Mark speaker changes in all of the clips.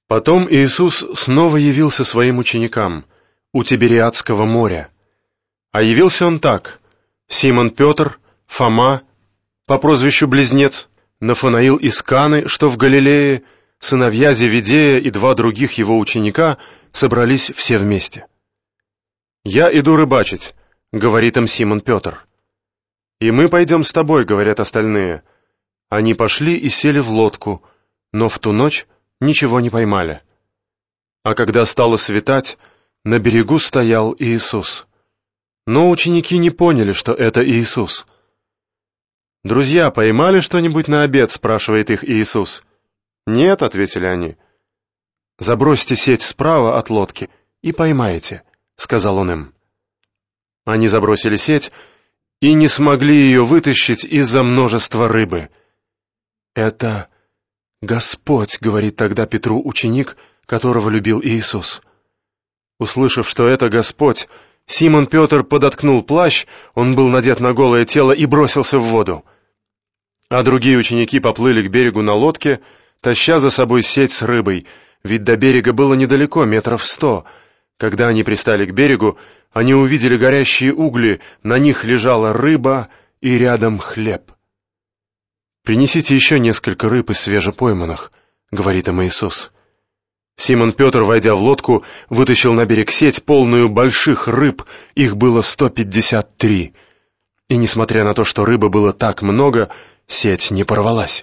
Speaker 1: Потом Иисус снова явился своим ученикам у Тибериадского моря. А явился он так: Симон Петр, Фома, по прозвищу Близнец, Нафанаил из Каны, что в Галилее, сыновья Зеведея и два других его ученика собрались все вместе. «Я иду рыбачить», — говорит им Симон Петр. «И мы пойдем с тобой», — говорят остальные. Они пошли и сели в лодку, но в ту ночь ничего не поймали. А когда стало светать, на берегу стоял Иисус. Но ученики не поняли, что это Иисус. «Друзья, поймали что-нибудь на обед?» — спрашивает их Иисус. «Нет», — ответили они. «Забросьте сеть справа от лодки и поймаете», — сказал он им. Они забросили сеть и не смогли ее вытащить из-за множества рыбы. «Это Господь», — говорит тогда Петру ученик, которого любил Иисус. Услышав, что это Господь, Симон Петр подоткнул плащ, он был надет на голое тело, и бросился в воду. А другие ученики поплыли к берегу на лодке, таща за собой сеть с рыбой, ведь до берега было недалеко, 100 метров. Когда они пристали к берегу, они увидели горящие угли, на них лежала рыба и рядом хлеб. «Принесите еще несколько рыб из свежепойманных», — говорит им Иисус. Симон Петр, войдя в лодку, вытащил на берег сеть, полную больших рыб, их было 153. И несмотря на то, что рыбы было так много, сеть не порвалась.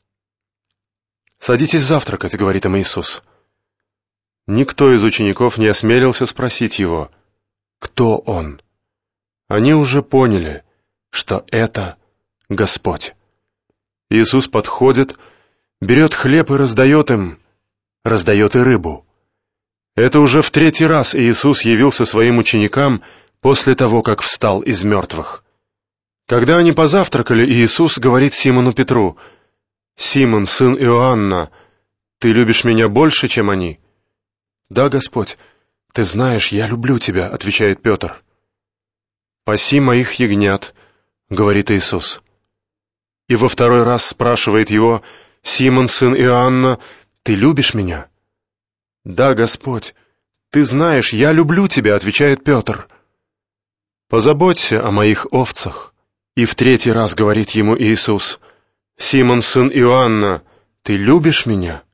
Speaker 1: «Садитесь завтракать», — говорит им Иисус. Никто из учеников не осмелился спросить его, кто он. Они уже поняли, что это Господь. Иисус подходит, берет хлеб и раздает им, раздает и рыбу. Это уже в 3-й раз Иисус явился своим ученикам после того, как встал из мертвых. Когда они позавтракали, Иисус говорит Симону Петру: «Симон, сын Иоанна, ты любишь меня больше, чем они?» «Да, Господь, ты знаешь, я люблю тебя», — отвечает Петр. «Паси моих ягнят», — говорит Иисус. И во 2-й раз спрашивает его: «Симон, сын Иоанна, ты любишь меня?» «Да, Господь, ты знаешь, я люблю тебя», — отвечает Петр. «Позаботься о моих овцах». И в 3-й раз говорит ему Иисус: «Симон, сын Иоанна, ты любишь меня?»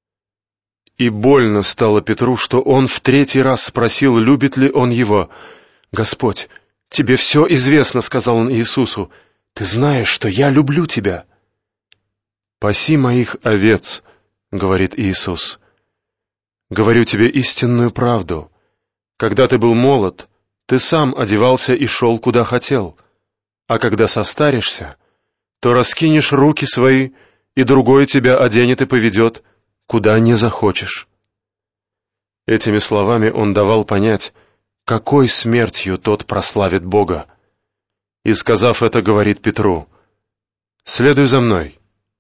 Speaker 1: И больно стало Петру, что он в 3-й раз спросил, любит ли он его. «Господь, тебе все известно», — сказал он Иисусу. «Ты знаешь, что я люблю тебя». «Паси моих овец», — говорит Иисус. «Говорю тебе истинную правду. Когда ты был молод, ты сам одевался и шел, куда хотел. А когда состаришься, то раскинешь руки свои, и другой тебя оденет и поведет, куда не захочешь». Этими словами он давал понять, какой смертью тот прославит Бога. И, сказав это, говорит Петру: «Следуй за мной».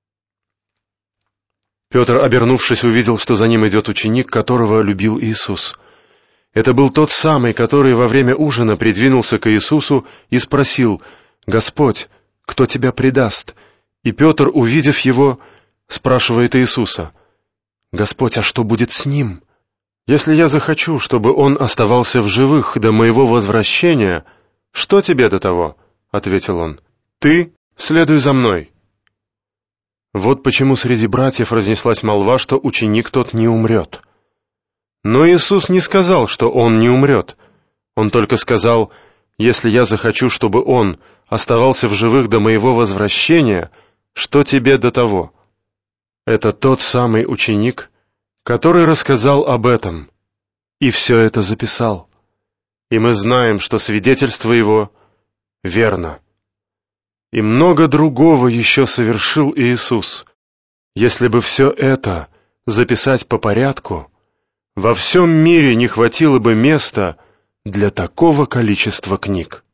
Speaker 1: Петр, обернувшись, увидел, что за ним идет ученик, которого любил Иисус. Это был тот самый, который во время ужина придвинулся к Иисусу и спросил: «Господь, кто тебя предаст?» И Петр, увидев его, спрашивает Иисуса: «Господь, а что будет с ним? Если я захочу, чтобы он оставался в живых до моего возвращения, что тебе до того?» — ответил он. «Ты следуй за мной». Вот почему среди братьев разнеслась молва, что ученик тот не умрет. Но Иисус не сказал, что он не умрет. Он только сказал: «Если я захочу, чтобы он оставался в живых до моего возвращения, что тебе до того?» Это тот самый ученик, который рассказал об этом и все это записал. И мы знаем, что свидетельство его верно. И много другого еще совершил Иисус. Если бы все это записать по порядку, во всем мире не хватило бы места для такого количества книг.